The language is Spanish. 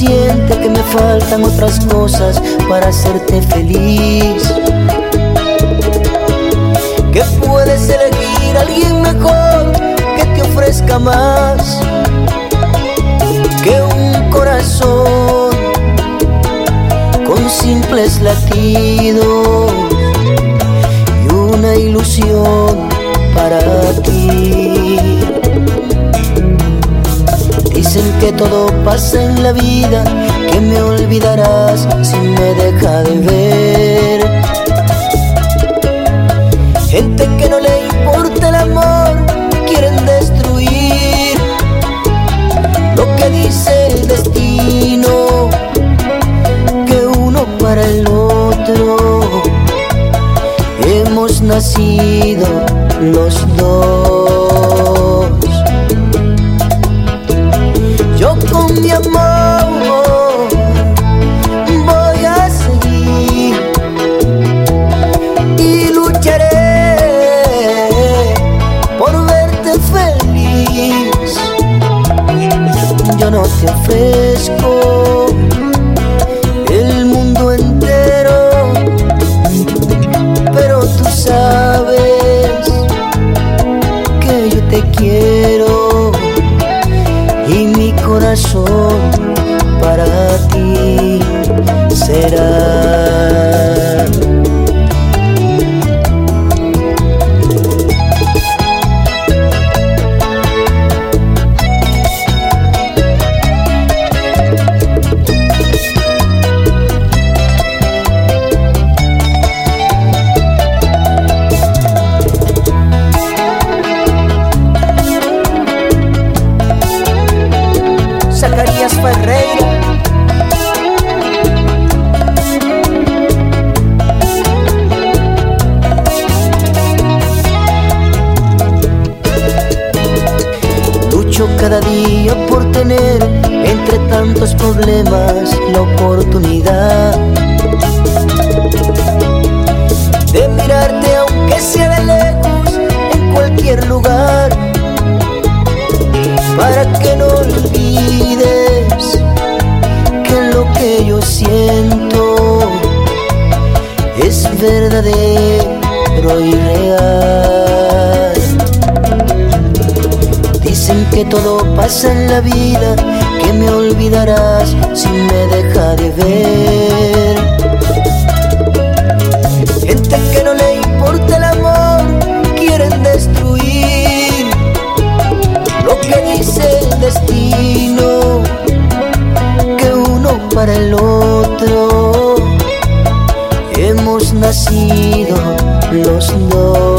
siente que me faltan otras cosas para hacerte feliz, que puedes elegir a alguien mejor que te ofrezca más que un corazón con simples latidos y una ilusión para ti. Dicen que todo pasa en la vida, que me olvidarás si me deja de ver. Gente que no le importa el amor, quieren destruir lo que dice el destino, que uno para el otro hemos nacido los dos. Yo con mi amor voy a seguir y lucharé por verte feliz. Yo no te ofrezco el mundo entero, pero tú sabes que yo te quiero y mi corazón para ti será. Zacarías Ferreira. Lucho cada día por tener entre tantos problemas la oportunidad de mirarte aunque sea de lejos en cualquier lugar, para que no olvides que lo que yo siento es verdadero y real. Dicen que todo pasa en la vida, que me olvidarás si me deja de ver. Gente que no le importa el amor, quieren destruir lo que dice el destino, que uno para el otro hemos nacido los dos.